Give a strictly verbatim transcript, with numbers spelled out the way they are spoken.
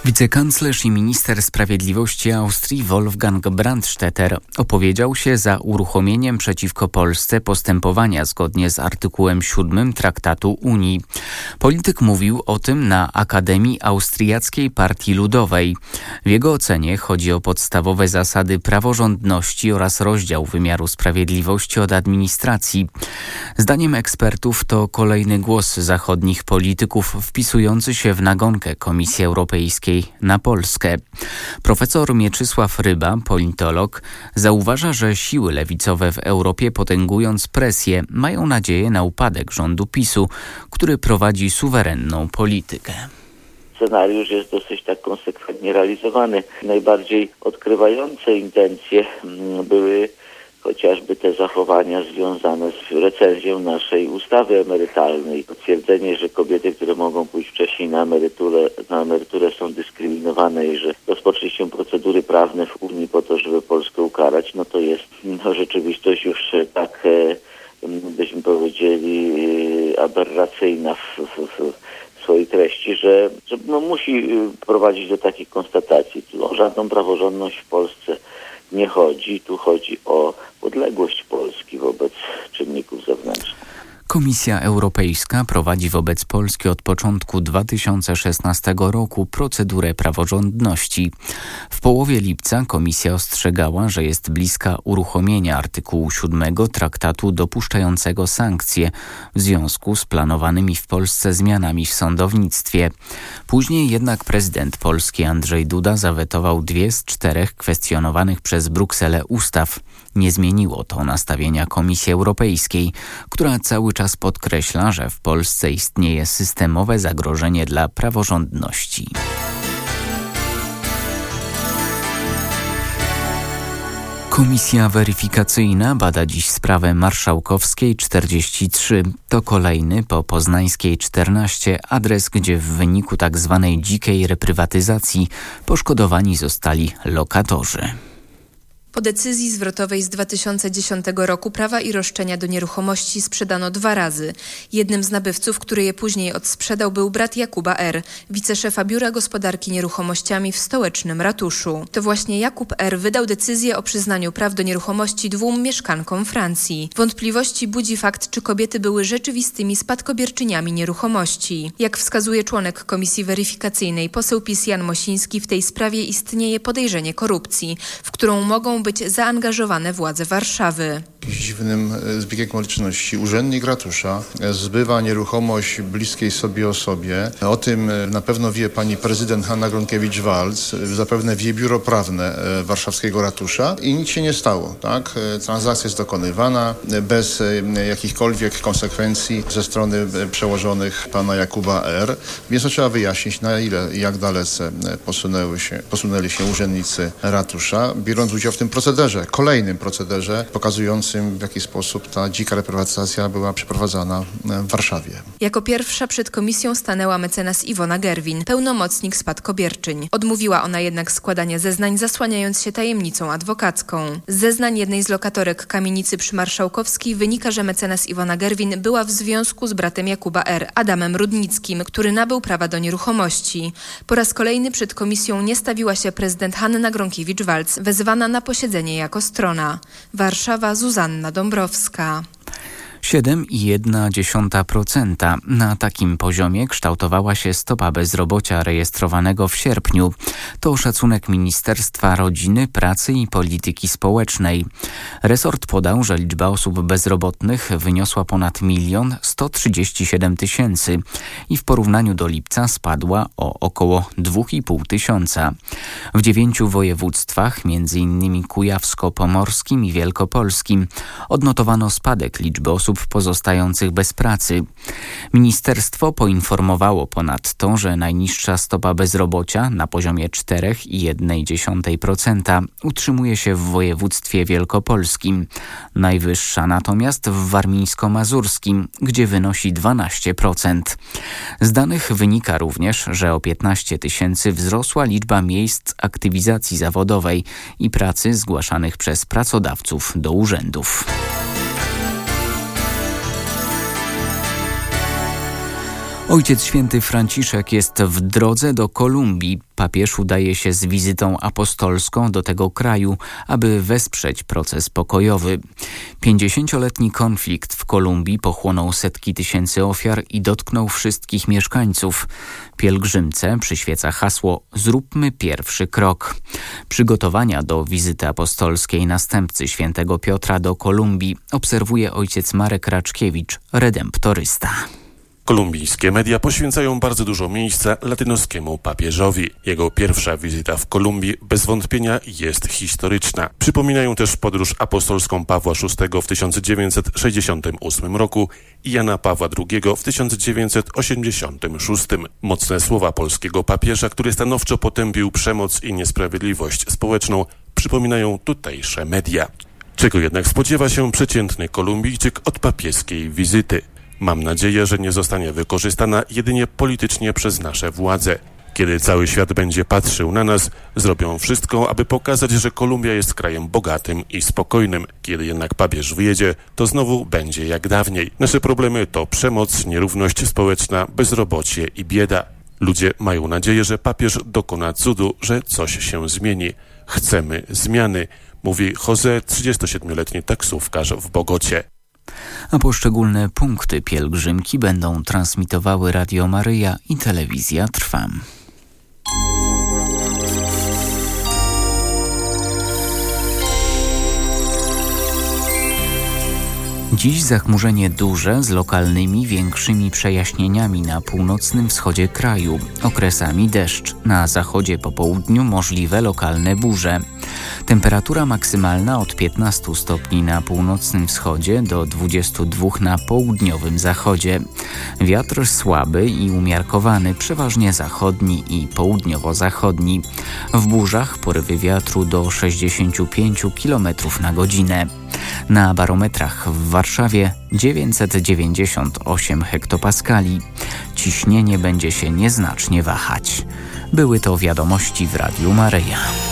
Wicekanclerz i minister sprawiedliwości Austrii Wolfgang Brandstetter opowiedział się za uruchomieniem przeciwko Polsce postępowania zgodnie z artykułem siódmym Traktatu Unii. Polityk mówił o tym na Akademii Austriackiej Partii Ludowej. W jego ocenie chodzi o podstawowe zasady praworządności oraz rozdział wymiaru sprawiedliwości od administracji. Zdaniem ekspertów to kolejny głos zachodnich polityków wpisujący się w nagonkę Komisji Europejskiej na Polskę. Profesor Mieczysław Ryba, politolog, zauważa, że siły lewicowe w Europie, potęgując presję, mają nadzieję na upadek rządu PiSu, który prowadzi suwerenną politykę. Scenariusz jest dosyć tak konsekwentnie realizowany. Najbardziej odkrywające intencje były chociażby te zachowania związane z recenzją naszej ustawy emerytalnej. Twierdzenie, że kobiety, które mogą pójść wcześniej na emeryturę, na emeryturę są dyskryminowane i że rozpoczęli się procedury prawne w Unii po to, żeby Polskę ukarać, no to jest no, rzeczywistość już tak, e, byśmy powiedzieli, e, aberracyjna w, w, w swojej treści, że, że no, musi prowadzić do takich konstatacji. O żadną praworządność w Polsce nie chodzi. Tu chodzi o podległość Polski wobec czynników zewnętrznych. Komisja Europejska prowadzi wobec Polski od początku dwa tysiące szesnastego roku procedurę praworządności. W połowie lipca Komisja ostrzegała, że jest bliska uruchomienia artykułu siódmego traktatu dopuszczającego sankcje w związku z planowanymi w Polsce zmianami w sądownictwie. Później jednak prezydent Polski Andrzej Duda zawetował dwie z czterech kwestionowanych przez Brukselę ustaw. Nie zmieniło to nastawienia Komisji Europejskiej, która cały czas podkreśla, że w Polsce istnieje systemowe zagrożenie dla praworządności. Komisja weryfikacyjna bada dziś sprawę Marszałkowskiej czterdzieści trzy. To kolejny po Poznańskiej czternaście adres, gdzie w wyniku tzw. dzikiej reprywatyzacji poszkodowani zostali lokatorzy. Po decyzji zwrotowej z dwa tysiące dziesiątego roku prawa i roszczenia do nieruchomości sprzedano dwa razy. Jednym z nabywców, który je później odsprzedał, był brat Jakuba R., wiceszefa Biura Gospodarki Nieruchomościami w stołecznym ratuszu. To właśnie Jakub R. wydał decyzję o przyznaniu praw do nieruchomości dwóm mieszkankom Francji. Wątpliwości budzi fakt, czy kobiety były rzeczywistymi spadkobierczyniami nieruchomości. Jak wskazuje członek Komisji Weryfikacyjnej poseł PiS Jan Mosiński, w tej sprawie istnieje podejrzenie korupcji, w którą mogą być zaangażowane władze Warszawy. W dziwnym zbiegiem okoliczności urzędnik ratusza zbywa nieruchomość bliskiej sobie osobie. O tym na pewno wie pani prezydent Hanna Gronkiewicz-Waltz, zapewne wie biuro prawne warszawskiego ratusza i nic się nie stało. Tak? Transakcja jest dokonywana bez jakichkolwiek konsekwencji ze strony przełożonych pana Jakuba R. Więc to trzeba wyjaśnić, na ile i jak dalece posunęły się, posunęli się urzędnicy ratusza, biorąc udział w tym procederze, kolejnym procederze pokazującym, w jaki sposób ta dzika reprywatyzacja była przeprowadzana w Warszawie. Jako pierwsza przed komisją stanęła mecenas Iwona Gerwin, pełnomocnik spadkobierczyń. Odmówiła ona jednak składania zeznań, zasłaniając się tajemnicą adwokacką. Z zeznań jednej z lokatorek kamienicy przy Marszałkowskiej wynika, że mecenas Iwona Gerwin była w związku z bratem Jakuba R., Adamem Rudnickim, który nabył prawa do nieruchomości. Po raz kolejny przed komisją nie stawiła się prezydent Hanna Gronkiewicz-Waltz, wezwana na posiedzenie jako strona. Warszawa, Zuzanna Dąbrowska. siedem przecinek jeden procent. Na takim poziomie kształtowała się stopa bezrobocia rejestrowanego w sierpniu. To szacunek Ministerstwa Rodziny, Pracy i Polityki Społecznej. Resort podał, że liczba osób bezrobotnych wyniosła ponad milion sto trzydzieści siedem tysięcy i w porównaniu do lipca spadła o około dwa i pół tysiąca. W dziewięciu województwach, między innymi kujawsko-pomorskim i wielkopolskim, odnotowano spadek liczby osób pozostających bez pracy. Ministerstwo poinformowało ponadto, że najniższa stopa bezrobocia na poziomie cztery przecinek jeden procent utrzymuje się w województwie wielkopolskim. Najwyższa natomiast w warmińsko-mazurskim, gdzie wynosi dwanaście procent. Z danych wynika również, że o piętnaście tysięcy wzrosła liczba miejsc aktywizacji zawodowej i pracy zgłaszanych przez pracodawców do urzędów. Ojciec Święty Franciszek jest w drodze do Kolumbii. Papież udaje się z wizytą apostolską do tego kraju, aby wesprzeć proces pokojowy. Pięćdziesięcioletni konflikt w Kolumbii pochłonął setki tysięcy ofiar i dotknął wszystkich mieszkańców. Pielgrzymce przyświeca hasło „Zróbmy pierwszy krok”. Przygotowania do wizyty apostolskiej następcy świętego Piotra do Kolumbii obserwuje ojciec Marek Raczkiewicz, redemptorysta. Kolumbijskie media poświęcają bardzo dużo miejsca latynoskiemu papieżowi. Jego pierwsza wizyta w Kolumbii bez wątpienia jest historyczna. Przypominają też podróż apostolską Pawła szóstego w tysiąc dziewięćset sześćdziesiątym ósmym roku i Jana Pawła drugiego w tysiąc dziewięćset osiemdziesiątym szóstym. Mocne słowa polskiego papieża, który stanowczo potępił przemoc i niesprawiedliwość społeczną, przypominają tutejsze media. Czego jednak spodziewa się przeciętny Kolumbijczyk od papieskiej wizyty? Mam nadzieję, że nie zostanie wykorzystana jedynie politycznie przez nasze władze. Kiedy cały świat będzie patrzył na nas, zrobią wszystko, aby pokazać, że Kolumbia jest krajem bogatym i spokojnym. Kiedy jednak papież wyjedzie, to znowu będzie jak dawniej. Nasze problemy to przemoc, nierówność społeczna, bezrobocie i bieda. Ludzie mają nadzieję, że papież dokona cudu, że coś się zmieni. Chcemy zmiany, mówi Jose, trzydziestosiedmioletni taksówkarz w Bogocie. A poszczególne punkty pielgrzymki będą transmitowały Radio Maryja i Telewizja Trwam. Dziś zachmurzenie duże z lokalnymi większymi przejaśnieniami na północnym wschodzie kraju. Okresami deszcz. Na zachodzie po południu możliwe lokalne burze. Temperatura maksymalna od piętnastu stopni na północnym wschodzie do dwudziestu dwóch na południowym zachodzie. Wiatr słaby i umiarkowany, przeważnie zachodni i południowo-zachodni. W burzach porywy wiatru do sześćdziesięciu pięciu kilometrów na godzinę. Na barometrach w Warszawie dziewięćset dziewięćdziesiąt osiem hektopaskali. Ciśnienie będzie się nieznacznie wahać. Były to wiadomości w Radiu Maryja.